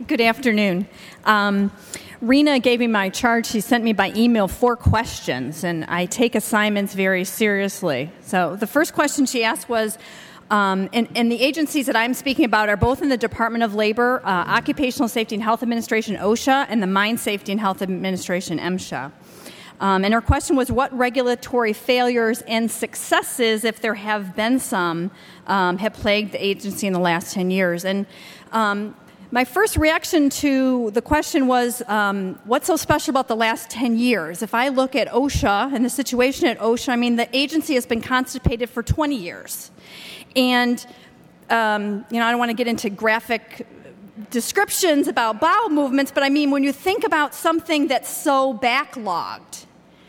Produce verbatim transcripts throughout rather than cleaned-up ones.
Good afternoon. Um, Rena gave me my charge. She sent me by email four questions, and I take assignments very seriously. So the first question she asked was, um, and, and the agencies that I'm speaking about are both in the Department of Labor, uh, Occupational Safety and Health Administration, OSHA, and the Mine Safety and Health Administration, MSHA. Um, and her question was, what regulatory failures and successes, if there have been some, um, have plagued the agency in the last ten years? And um, my first reaction to the question was, um, what's so special about the last ten years? If I look at OSHA and the situation at OSHA, I mean, the agency has been constipated for twenty years. And, um, you know, I don't want to get into graphic descriptions about bowel movements, but I mean, when you think about something that's so backlogged,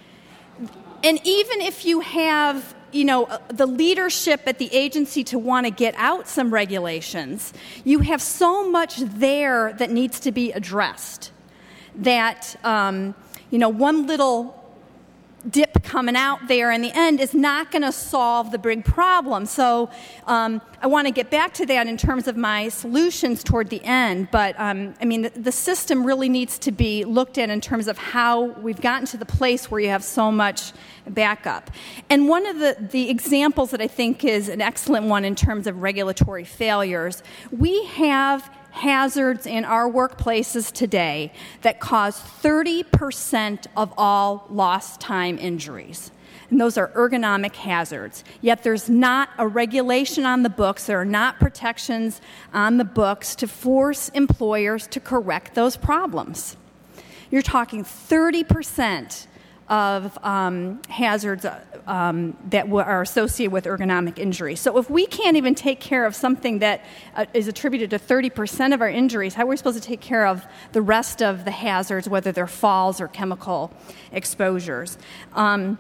and even if you have, you know, the leadership at the agency to want to get out some regulations, you have so much there that needs to be addressed that, um, you know, one little dip coming out there in the end is not going to solve the big problem. So um, I want to get back to that in terms of my solutions toward the end. But, um, I mean, the, the system really needs to be looked at in terms of how we've gotten to the place where you have so much backup. And one of the, the examples that I think is an excellent one in terms of regulatory failures, we have hazards in our workplaces today that cause thirty percent of all lost time injuries. And those are ergonomic hazards. Yet there's not a regulation on the books, there are not protections on the books to force employers to correct those problems. You're talking thirty percent of um, hazards um, that w- are associated with ergonomic injury. So if we can't even take care of something that uh, is attributed to thirty percent of our injuries, how are we supposed to take care of the rest of the hazards, whether they're falls or chemical exposures? Um,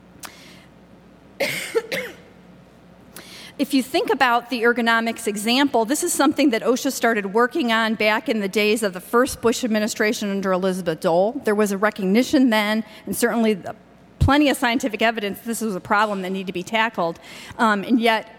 If you think about the ergonomics example, this is something that OSHA started working on back in the days of the first Bush administration under Elizabeth Dole. There was a recognition then, and certainly plenty of scientific evidence this was a problem that needed to be tackled. Um, and yet,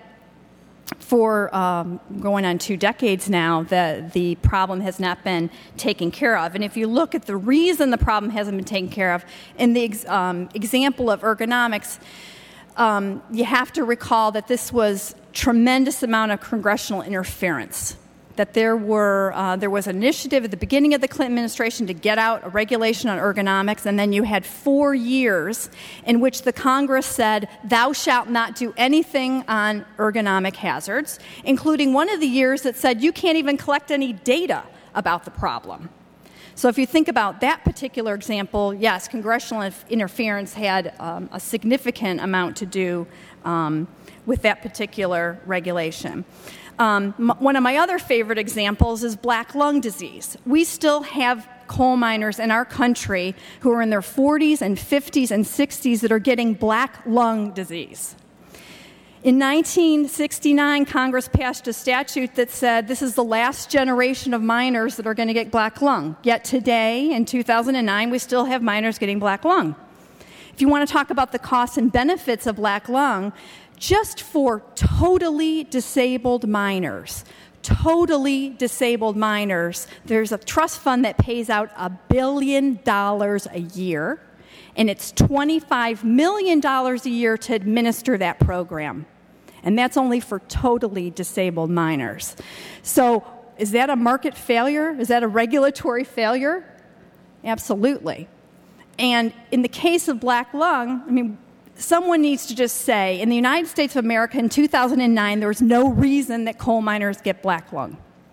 for um, going on two decades now, the, the problem has not been taken care of. And if you look at the reason the problem hasn't been taken care of, in the ex- um, example of ergonomics, Um, you have to recall that this was tremendous amount of congressional interference, that there were uh, there was an initiative at the beginning of the Clinton administration to get out a regulation on ergonomics, and then you had four years in which the Congress said, thou shalt not do anything on ergonomic hazards, including one of the years that said you can't even collect any data about the problem. So if you think about that particular example, yes, congressional interference had um, a significant amount to do um, with that particular regulation. Um, m- one of my other favorite examples is black lung disease. We still have coal miners in our country who are in their forties and fifties and sixties that are getting black lung disease. In nineteen sixty-nine, Congress passed a statute that said this is the last generation of miners that are going to get black lung. Yet today, in two thousand nine, we still have miners getting black lung. If you want to talk about the costs and benefits of black lung, just for totally disabled miners, totally disabled miners, there's a trust fund that pays out a billion dollars a year. And it's twenty-five million dollars a year to administer that program. And that's only for totally disabled miners. So is that a market failure? Is that a regulatory failure? Absolutely. And in the case of black lung, I mean, someone needs to just say, in the United States of America in two thousand nine, there was no reason that coal miners get black lung.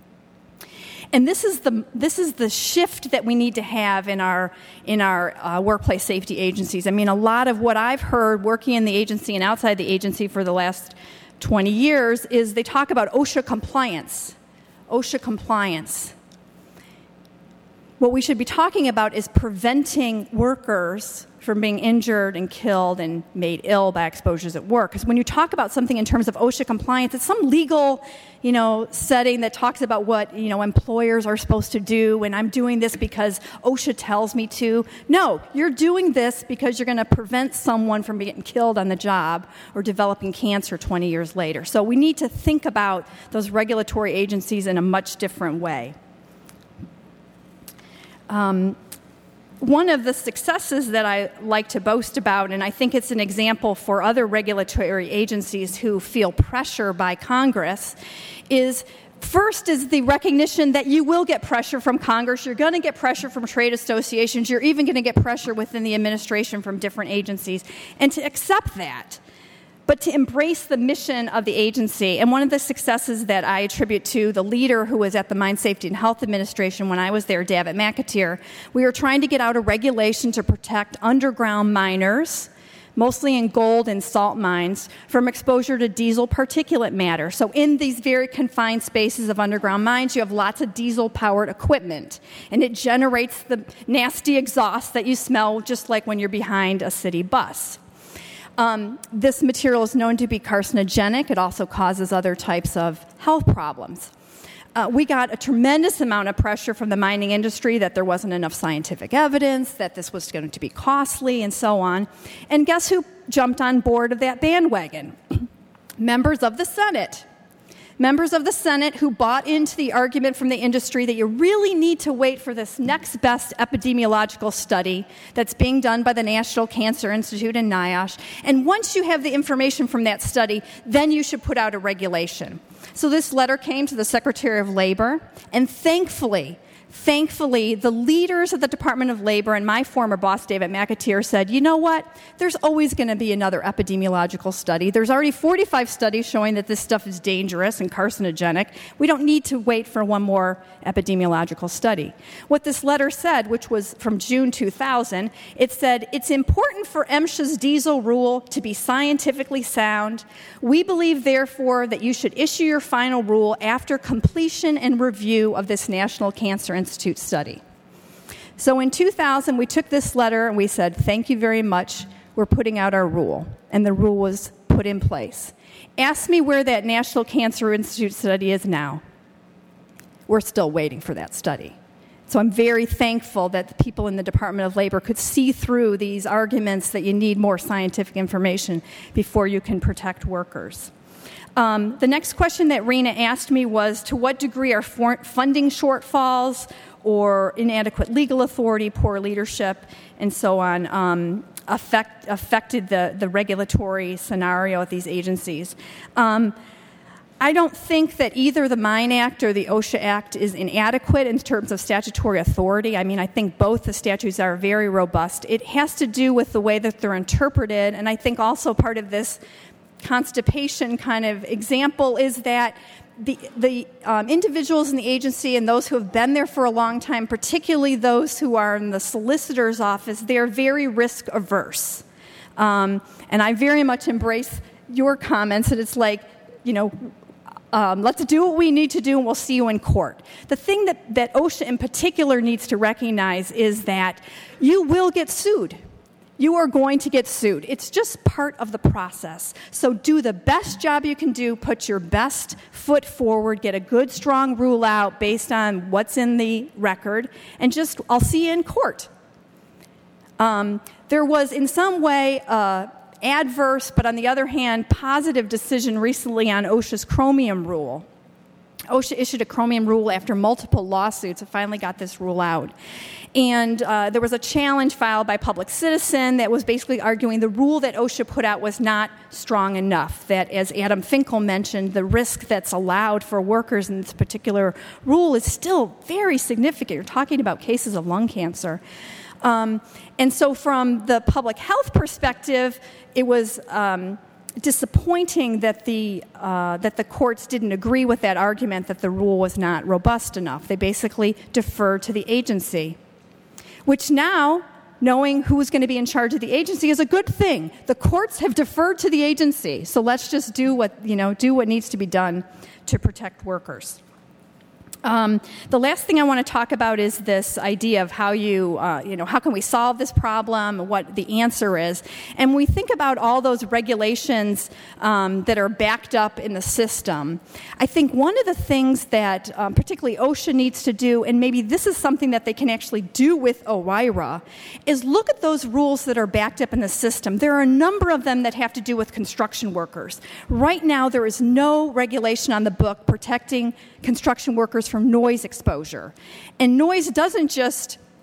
And this is the this is the shift that we need to have in our in our uh, workplace safety agencies. I mean, a lot of what I've heard working in the agency and outside the agency for the last twenty years is they talk about OSHA compliance. OSHA compliance. What we should be talking about is preventing workers from being injured and killed and made ill by exposures at work. Because when you talk about something in terms of OSHA compliance, it's some legal, you know, setting that talks about what, you know, employers are supposed to do, and I'm doing this because OSHA tells me to. No, you're doing this because you're going to prevent someone from getting killed on the job or developing cancer twenty years later. So we need to think about those regulatory agencies in a much different way. Um, one of the successes that I like to boast about, and I think it's an example for other regulatory agencies who feel pressure by Congress, is first is the recognition that you will get pressure from Congress, you're going to get pressure from trade associations, you're even going to get pressure within the administration from different agencies, and to accept that, but to embrace the mission of the agency. And one of the successes that I attribute to the leader who was at the Mine Safety and Health Administration when I was there, Davitt McAteer, we were trying to get out a regulation to protect underground miners, mostly in gold and salt mines, from exposure to diesel particulate matter. So in these very confined spaces of underground mines, you have lots of diesel-powered equipment, and it generates the nasty exhaust that you smell just like when you're behind a city bus. Um, this material is known to be carcinogenic. It also causes other types of health problems. Uh, we got a tremendous amount of pressure from the mining industry that there wasn't enough scientific evidence, that this was going to be costly, and so on. And guess who jumped on board of that bandwagon? Members of the Senate. Members of the Senate who bought into the argument from the industry that you really need to wait for this next best epidemiological study that's being done by the National Cancer Institute and NIOSH. And once you have the information from that study, then you should put out a regulation. So this letter came to the Secretary of Labor, and thankfully, Thankfully, the leaders of the Department of Labor and my former boss, Davitt McAteer, said, you know what? There's always going to be another epidemiological study. There's already forty-five studies showing that this stuff is dangerous and carcinogenic. We don't need to wait for one more epidemiological study. What this letter said, which was from June two thousand, it said, it's important for MSHA's diesel rule to be scientifically sound. We believe, therefore, that you should issue your final rule after completion and review of this National Cancer Institute study. So in two thousand, we took this letter and we said, thank you very much. We're putting out our rule. And the rule was put in place. Ask me where that National Cancer Institute study is now. We're still waiting for that study. So I'm very thankful that the people in the Department of Labor could see through these arguments that you need more scientific information before you can protect workers. Um, the next question that Rena asked me was, to what degree are for- funding shortfalls or inadequate legal authority, poor leadership, and so on, um, affect, affected the, the regulatory scenario at these agencies? Um, I don't think that either the Mine Act or the OSHA Act is inadequate in terms of statutory authority. I mean, I think both the statutes are very robust. It has to do with the way that they're interpreted, and I think also part of this constipation kind of example is that the, the um, individuals in the agency and those who have been there for a long time, particularly those who are in the solicitor's office, they're very risk averse. Um, and I very much embrace your comments that it's like, you know, Um, let's do what we need to do, and we'll see you in court. The thing that, that OSHA in particular needs to recognize is that you will get sued. You are going to get sued. It's just part of the process. So do the best job you can do, put your best foot forward, get a good, strong rule out based on what's in the record, and just, I'll see you in court. Um, there was, in some way, uh, adverse, but on the other hand, positive decision recently on OSHA's chromium rule. OSHA issued a chromium rule after multiple lawsuits and finally got this rule out. And uh, there was a challenge filed by Public Citizen that was basically arguing the rule that OSHA put out was not strong enough, that, as Adam Finkel mentioned, the risk that's allowed for workers in this particular rule is still very significant. You're talking about cases of lung cancer. Um, and so from the public health perspective, it was um, disappointing that the, uh, that the courts didn't agree with that argument that the rule was not robust enough. They basically deferred to the agency, which now, knowing who's going to be in charge of the agency, is a good thing. The courts have deferred to the agency, so let's just do what, you know, do what needs to be done to protect workers. Um, the last thing I want to talk about is this idea of how you, uh, you know, how can we solve this problem, what the answer is. And when we think about all those regulations um, that are backed up in the system, I think one of the things that um, particularly OSHA needs to do, and maybe this is something that they can actually do with OIRA, is look at those rules that are backed up in the system. There are a number of them that have to do with construction workers. Right now, there is no regulation on the book protecting construction workers from noise exposure. And noise doesn't just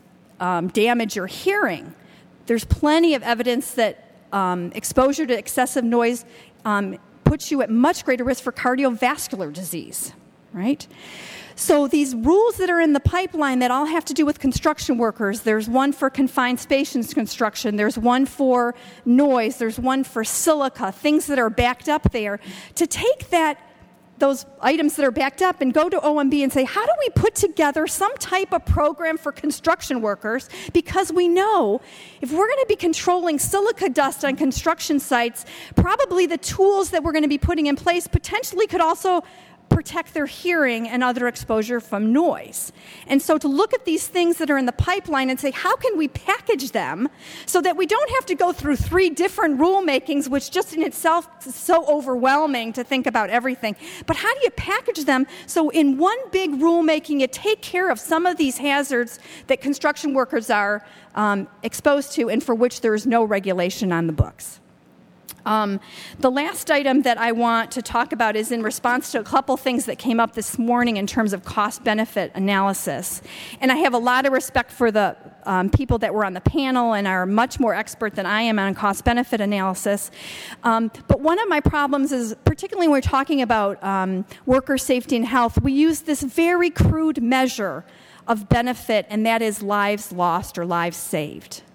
um, damage your hearing. There's plenty of evidence that um, exposure to excessive noise um, puts you at much greater risk for cardiovascular disease, right? So these rules that are in the pipeline that all have to do with construction workers, there's one for confined spaces construction, there's one for noise, there's one for silica, things that are backed up there. To take that, those items that are backed up and go to O M B and say, how do we put together some type of program for construction workers? Because we know if we're going to be controlling silica dust on construction sites, probably the tools that we're going to be putting in place potentially could also protect their hearing and other exposure from noise. And so to look at these things that are in the pipeline and say, how can we package them so that we don't have to go through three different rulemakings, which just in itself is so overwhelming to think about everything. But how do you package them so in one big rulemaking you take care of some of these hazards that construction workers are um, exposed to and for which there is no regulation on the books? Um, the last item that I want to talk about is in response to a couple things that came up this morning in terms of cost-benefit analysis. And I have a lot of respect for the um, people that were on the panel and are much more expert than I am on cost-benefit analysis. Um, but one of my problems is, particularly when we're talking about um, worker safety and health, we use this very crude measure of benefit, and that is lives lost or lives saved.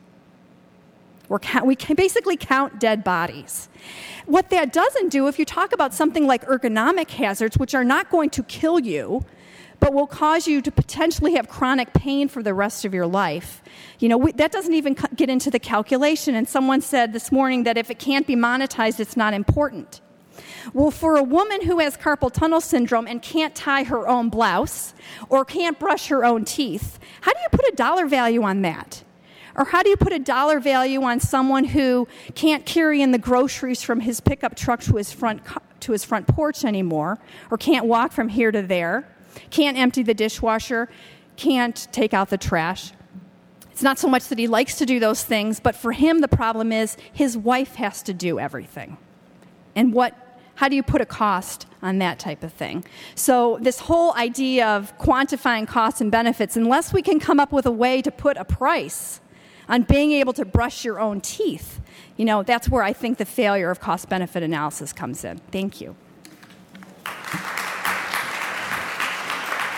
We're count, we can basically count dead bodies. What that doesn't do, if you talk about something like ergonomic hazards, which are not going to kill you, but will cause you to potentially have chronic pain for the rest of your life, you know, we, that doesn't even get into the calculation. And someone said this morning that if it can't be monetized, it's not important. Well, for a woman who has carpal tunnel syndrome and can't tie her own blouse or can't brush her own teeth, how do you put a dollar value on that? Or how do you put a dollar value on someone who can't carry in the groceries from his pickup truck to his front to his front porch anymore, or can't walk from here to there, can't empty the dishwasher, can't take out the trash? It's not so much that he likes to do those things, but for him the problem is his wife has to do everything. And what how do you put a cost on that type of thing? So this whole idea of quantifying costs and benefits, unless we can come up with a way to put a price on being able to brush your own teeth, you know, that's where I think the failure of cost-benefit analysis comes in. Thank you.